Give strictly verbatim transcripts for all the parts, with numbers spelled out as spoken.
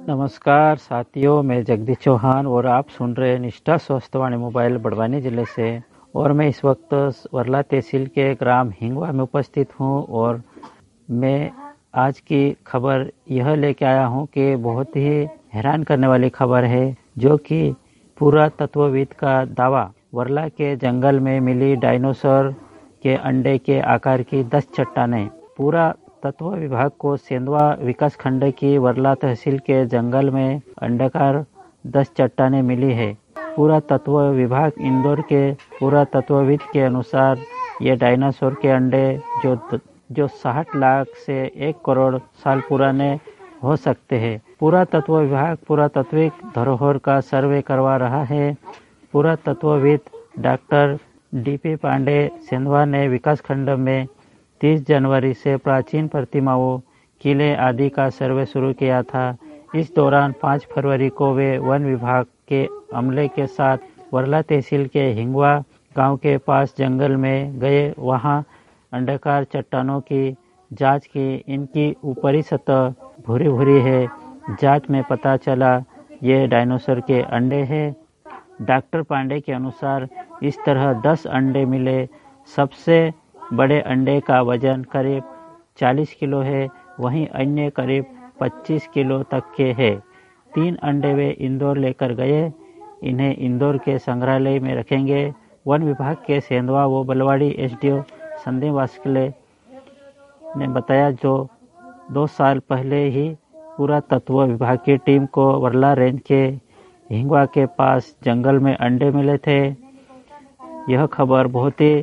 नमस्कार साथियों, मैं जगदीश चौहान और आप सुन रहे हैं निष्ठा स्वास्थ्यवाणी मोबाइल बड़वानी जिले से। और मैं इस वक्त वर्ला तहसील के ग्राम हिंगवा में उपस्थित हूं और मैं आज की खबर यह लेके आया हूं कि बहुत ही हैरान करने वाली खबर है, जो कि पुरातत्वविद का दावा। वर्ला के जंगल में मिली डायनासोर के अंडे के आकार की दस चट्टानें। पूरा तत्व विभाग को सेंधवा विकास खंड की वर्ला तहसील के जंगल में अंडाकार दस चट्टानें मिली है। पूरा तत्व विभाग इंदौर के पुरातत्वविद के अनुसार ये डायनासोर के अंडे जो जो साठ लाख से एक करोड़ साल पुराने हो सकते हैं। पुरातत्व विभाग पुरातात्विक धरोहर का सर्वे करवा रहा है। पुरातत्वविद doctor D P Pandey Sendhwa ने विकास खंड में तीस जनवरी से प्राचीन प्रतिमाओं, किले आदि का सर्वे शुरू किया था। इस दौरान पाँच फरवरी को वे वन विभाग के अमले के साथ वर्ला तहसील के हिंगवा गांव के पास जंगल में गए। वहां अंडाकार चट्टानों की जांच की। इनकी ऊपरी सतह भूरी भूरी है। जांच में पता चला ये डायनासोर के अंडे हैं। डॉक्टर पांडे के अनुसार इस तरह दस अंडे मिले। सबसे बड़े अंडे का वजन करीब चालीस किलो है, वहीं अन्य करीब पच्चीस किलो तक के हैं। तीन अंडे वे इंदौर लेकर गए। इन्हें इंदौर के संग्रहालय में रखेंगे। वन विभाग के सेंधवा व बलवाड़ी एसडीओ संदीप वास्कले ने बताया, जो दो साल पहले ही पुरातत्व विभाग की टीम को वर्ला रेंज के हिंगवा के पास जंगल में अंडे मिले थे। यह खबर बहुत ही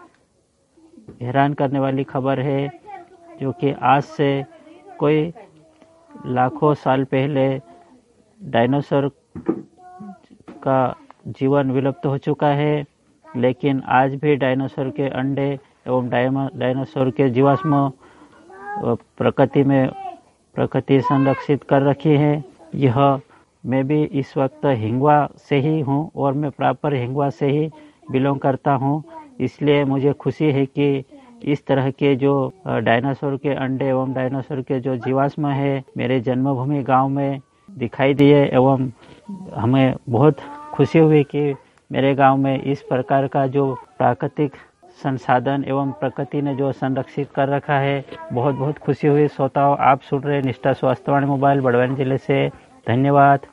हैरान करने वाली खबर है, जो कि आज से कोई लाखों साल पहले डायनासोर का जीवन विलुप्त हो चुका है, लेकिन आज भी डायनासोर के अंडे एवं डायनासोर के जीवाश्म प्रकृति में प्रकृति संरक्षित कर रखी है। यह मैं भी इस वक्त हिंगवा से ही हूँ और मैं प्रॉपर हिंगवा से ही बिलोंग करता हूँ। इसलिए मुझे खुशी है कि इस तरह के जो डायनासोर के अंडे एवं डायनासोर के जो जीवाश्म है मेरे जन्मभूमि गांव में दिखाई दिए, एवं हमें बहुत खुशी हुई कि मेरे गांव में इस प्रकार का जो प्राकृतिक संसाधन एवं प्रकृति ने जो संरक्षित कर रखा है, बहुत बहुत खुशी हुई। श्रोताओं, आप सुन रहे निष्ठा स्वास्थ्यवाणी मोबाइल बड़वानी जिले से। धन्यवाद।